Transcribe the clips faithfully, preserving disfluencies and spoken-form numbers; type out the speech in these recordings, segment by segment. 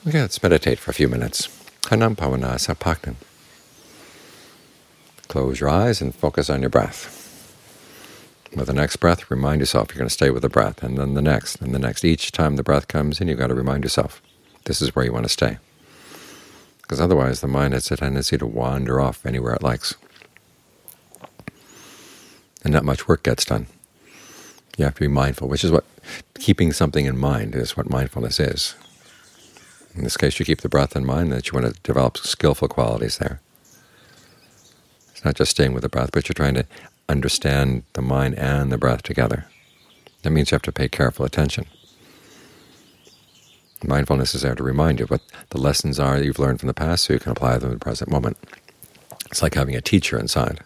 Okay, let's meditate for a few minutes. Hanam Pavana Sapaknan. Close your eyes and focus on your breath. With the next breath, remind yourself you're going to stay with the breath, and then the next, and the next. Each time the breath comes in, you've got to remind yourself this is where you want to stay. Because otherwise the mind has a tendency to wander off anywhere it likes. And not much work gets done. You have to be mindful, which is what keeping something in mind is what mindfulness is. In this case, you keep the breath in mind, that you want to develop skillful qualities there. It's not just staying with the breath, but you're trying to understand the mind and the breath together. That means you have to pay careful attention. Mindfulness is there to remind you what the lessons are that you've learned from the past so you can apply them in the present moment. It's like having a teacher inside.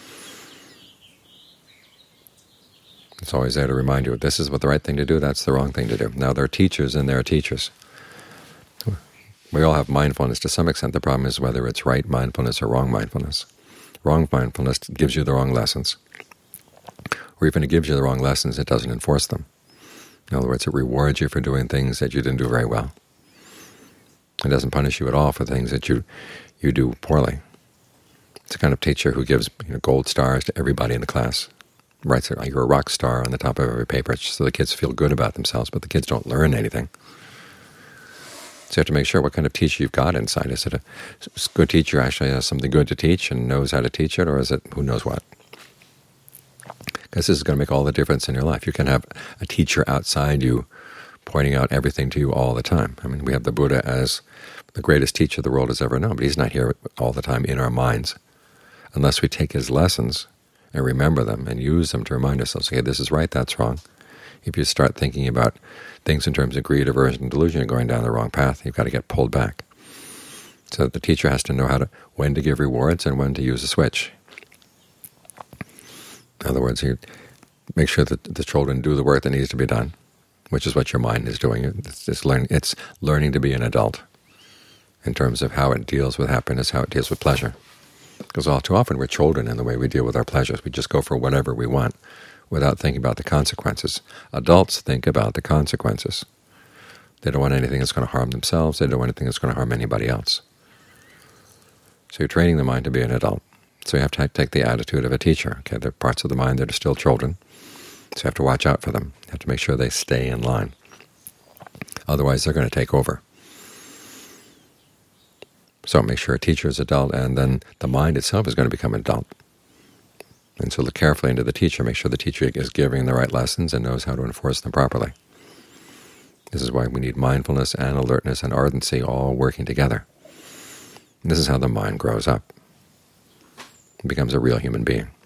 It's always there to remind you, this is what the right thing to do, that's the wrong thing to do. Now, there are teachers and there are teachers. We all have mindfulness to some extent. The problem is whether it's right mindfulness or wrong mindfulness. Wrong mindfulness gives you the wrong lessons. Or even it gives you the wrong lessons, it doesn't enforce them. In other words, it rewards you for doing things that you didn't do very well. It doesn't punish you at all for things that you you do poorly. It's a kind of teacher who gives you know, gold stars to everybody in the class. Writes it, you're a rock star on the top of every paper, so the kids feel good about themselves, but the kids don't learn anything. So you have to make sure what kind of teacher you've got inside. Is it a good teacher who actually has something good to teach and knows how to teach it, or is it who knows what? Because this is going to make all the difference in your life. You can have a teacher outside you pointing out everything to you all the time. I mean, we have the Buddha as the greatest teacher the world has ever known, but he's not here all the time in our minds. Unless we take his lessons and remember them and use them to remind ourselves, okay, this is right, that's wrong. If you start thinking about things in terms of greed, aversion, and delusion, you're going down the wrong path. You've got to get pulled back. So the teacher has to know how to when to give rewards and when to use a switch. In other words, you make sure that the children do the work that needs to be done, which is what your mind is doing. It's, it's, learning, it's learning to be an adult in terms of how it deals with happiness, how it deals with pleasure. Because all too often we're children in the way we deal with our pleasures. We just go for whatever we want without thinking about the consequences. Adults think about the consequences. They don't want anything that's going to harm themselves. They don't want anything that's going to harm anybody else. So you're training the mind to be an adult. So you have to take the attitude of a teacher. Okay, there are parts of the mind that are still children, so you have to watch out for them. You have to make sure they stay in line. Otherwise, they're going to take over. So make sure a teacher is adult, and then the mind itself is going to become adult. And so look carefully into the teacher. Make sure the teacher is giving the right lessons and knows how to enforce them properly. This is why we need mindfulness and alertness and ardency all working together. And this is how the mind grows up. It becomes a real human being.